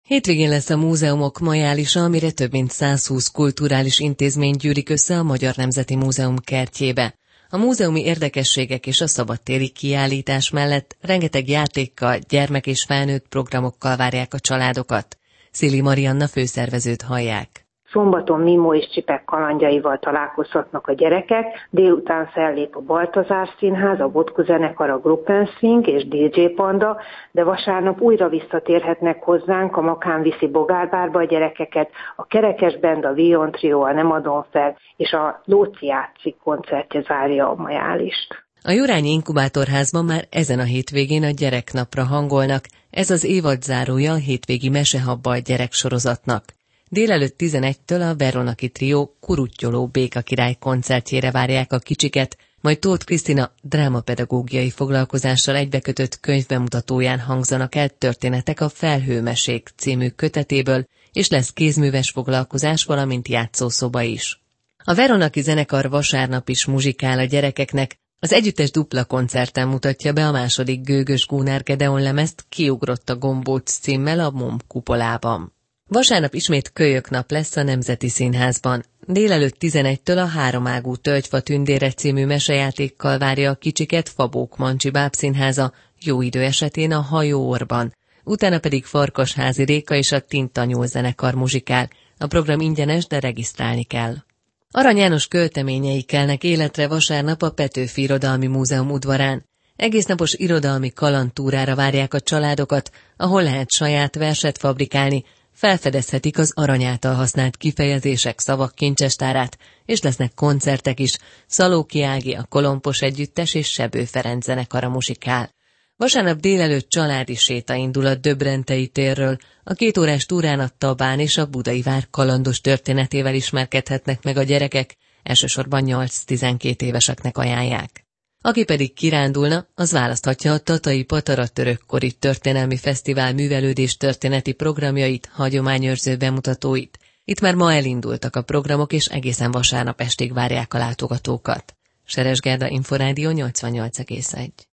Hétvégén lesz a múzeumok majálisa, amire több mint 120 kulturális intézmény gyűlik össze a Magyar Nemzeti Múzeum kertjébe. A múzeumi érdekességek és a szabadtéri kiállítás mellett rengeteg játékkal, gyermek- és felnőtt programokkal várják a családokat. Szili Marianna főszervezőt hallják. Szombaton Mimó és Csipek kalandjaival találkozhatnak a gyerekek, délután fellép a Baltazár Színház, a Vodku zenekar, a Gruppensing és DJ Panda, de vasárnap újra visszatérhetnek hozzánk a Makán viszi Bogárbárba a gyerekeket, a Kerekes Band, a Vion Trio, a Nem adom fel, és a Lóci játszik koncertje zárja a majálist. A Jurányi Inkubátorházban már ezen a hétvégén a gyereknapra hangolnak, ez az évad zárója a hétvégi Mesehabbal gyereksorozatnak. Délelőtt 11-től a Veronaki Trio Kuruttyoló Béka király koncertjére várják a kicsiket, majd Tóth Krisztina drámapedagógiai foglalkozással egybekötött könyvbemutatóján hangzanak el történetek a Felhőmesék című kötetéből, és lesz kézműves foglalkozás, valamint játszószoba is. A Veronaki zenekar vasárnap is muzsikál a gyerekeknek, az együttes dupla koncerten mutatja be a második Gőgös Gunár Gedeon lemezt Kiugrott a gombóc címmel a MOM kupolában. Vasárnap ismét kölyöknap lesz a Nemzeti Színházban. Délelőtt 11-től a Háromágú Tölgyfa tündére című mesejátékkal várja a kicsiket Fabók Mancsi bábszínháza, jó idő esetén a Hajóorban. Utána pedig Farkasházi Réka és a Tintanyúl zenekar muzsikál. A program ingyenes, de regisztrálni kell. Arany János költeményei kelnek életre vasárnap a Petőfi Irodalmi Múzeum udvarán. Egésznapos irodalmi kalandtúrára várják a családokat, ahol lehet saját verset fabrikálni, felfedezhetik az arany által használt kifejezések, szavak kincsestárát, és lesznek koncertek is, Szalóki Ági, a Kolompos Együttes és Sebő Ferenc zenekara muzsikál. Vasárnap délelőtt családi séta indul a Döbrentei térről, a 2 órás túrán a Tabán és a Budai vár kalandos történetével ismerkedhetnek meg a gyerekek, elsősorban 8-12 éveseknek ajánlják. Aki pedig kirándulna, az választhatja a Tatai Patara Törökkori Történelmi Fesztivál művelődés történeti programjait, hagyományőrző bemutatóit. Itt már ma elindultak a programok, és egészen vasárnap estig várják a látogatókat. Seres Gerda, Inforádió 88,1.